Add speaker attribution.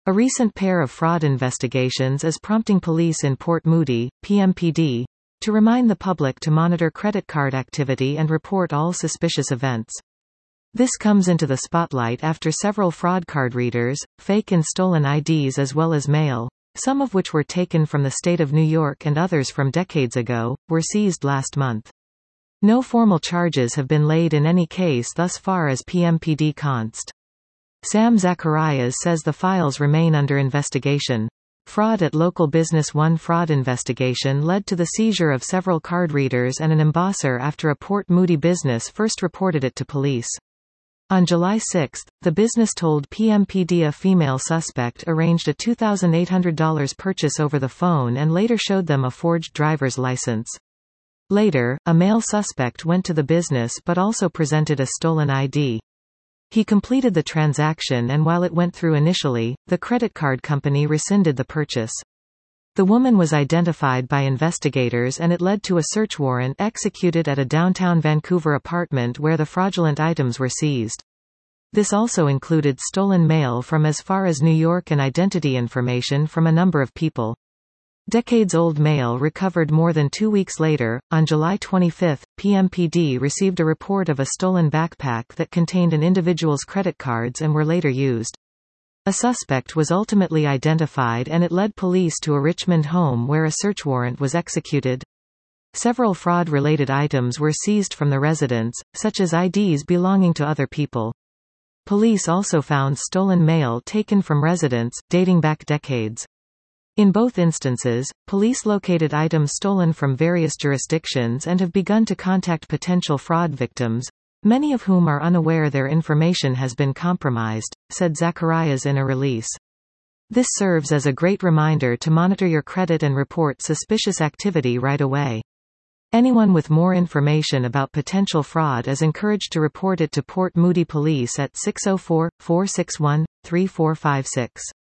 Speaker 1: A recent pair of fraud investigations is prompting police in Port Moody, PMPD, to remind the public to monitor credit card activity and report all suspicious events. This comes into the spotlight after several fraud card readers, fake and stolen IDs as well as mail, some of which were taken from the state of New York and others from decades ago, were seized last month. No formal charges have been laid in any case thus far as PMPD const. Sam Zacharias says the files remain under investigation. Fraud at local business. One fraud investigation led to the seizure of several card readers and an embosser after a Port Moody business first reported it to police. On July 6, the business told PMPD a female suspect arranged a $2,800 purchase over the phone and later showed them a forged driver's license. Later, a male suspect went to the business but also presented a stolen ID. He completed the transaction, and while it went through initially, the credit card company rescinded the purchase. The woman was identified by investigators and it led to a search warrant executed at a downtown Vancouver apartment where the fraudulent items were seized. This also included stolen mail from as far as New York and identity information from a number of people. Decades-old mail recovered more than 2 weeks later. On July 25, PMPD received a report of a stolen backpack that contained an individual's credit cards and were later used. A suspect was ultimately identified and it led police to a Richmond home where a search warrant was executed. Several fraud-related items were seized from the residence, such as IDs belonging to other people. Police also found stolen mail taken from residents, dating back decades. In both instances, police located items stolen from various jurisdictions and have begun to contact potential fraud victims, many of whom are unaware their information has been compromised, said Zacharias in a release. This serves as a great reminder to monitor your credit and report suspicious activity right away. Anyone with more information about potential fraud is encouraged to report it to Port Moody Police at 604-461-3456.